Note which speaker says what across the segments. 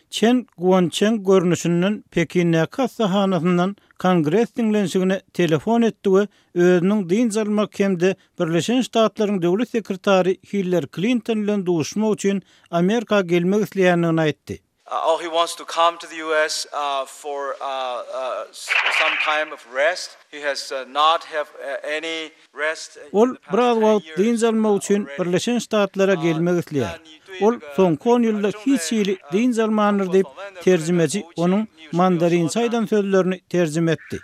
Speaker 1: Çen Guancheng görnüşünden Pekin'e kassahanasından Kongres dinlenşigine telefon etdi we özüniň din jalmak hemde Birleşen Ştatlaryň döwlet sekretary Hillary Clinton bilen duşmak üçin Amerika gelmek isleýändigini aýtdy.
Speaker 2: He wants to come to the US for some time of rest. He has not have any rest.
Speaker 1: Ol biraz wagt din jalmak üçin Birleşen Ştatlara gelmek isleýär. Ol soňky 10 ýylda hiç ýyly din jalmanyr diýip terjimeji onuň mandarin saýdan sözlerini terjime etdi.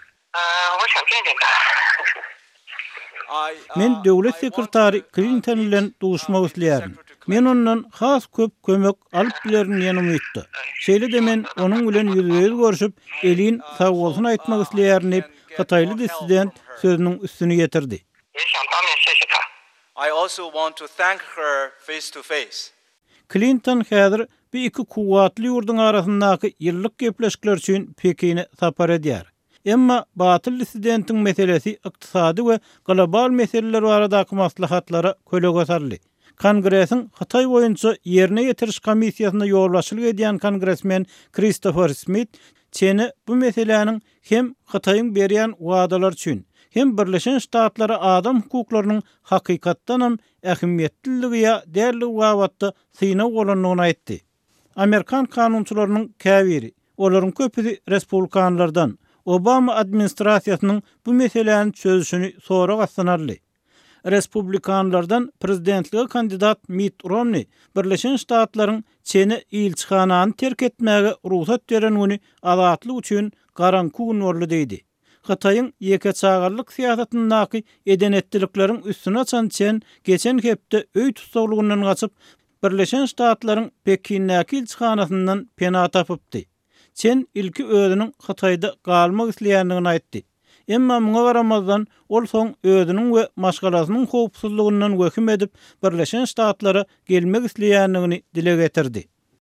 Speaker 1: Men döwlet sekretary Clinton bilen duşmak isleýärim. Men ondan has köp kömek alyp bilerin ýene umytdy. Şeýle de men onuň bilen ýüzüňiz görüşüp, elin sag bolsun aýtmak isleýärim diýip Hataýly dissident sözüniň üstüne getirdi.
Speaker 2: I also want to thank her face to face.
Speaker 1: Clinton häzir bir iki kuwatly ýurduň arasyndaky ýyllyk gepleşikler üçin Pekin'e sapar edýär. Emma batyl dissidentin meselesi ykdysady we global meseleler baradaky maslahatlara köleg sarly. Kongresiň Hatay boýunça ýerine ýetiriş komissiýasyna ýolbaşçylyk edýän kongresmen Christopher Smith çeni bu meseleniň hem Hataýyň berýän wadalar üçin hem Birleşen Ştatlara adam hukuklarynyň hakykatdanam ähmiýetliligi ýa därli wagtda syna bolanlygyny aýtdy. Amerikan kanunçylarynyň käbiri, olaryň köpüsi respublikanlardan, Obama administrasiýasynyň bu meseleni çözüşini sorak aslanarly. Respublikanlardan prezidentlige kandidat Mitt Romney Birleşen Ştatlaryň çeni ilçihanany terk etmäge ruhsat berenigini azatlyk üçin garanky ünürli diýdi. Hataýyň ýeke çagarlyk siýasatyndaky edenetdilikleriň üstüne açan çen geçen hepde öý tutsaglygyndan gaçyp Birleşen Ştatlaryň Pekin'däki ilçihanasyndan pena tapypdy. Çen ilki özüniň Hataýda galmak isleýändigini aýtdy. Emma muňa garamazdan ol soň özüniň we maşgalasynyň howpsuzlygyndan weküm edip Birleşen Ştatlara gelmek isleýändigini dile getirdi.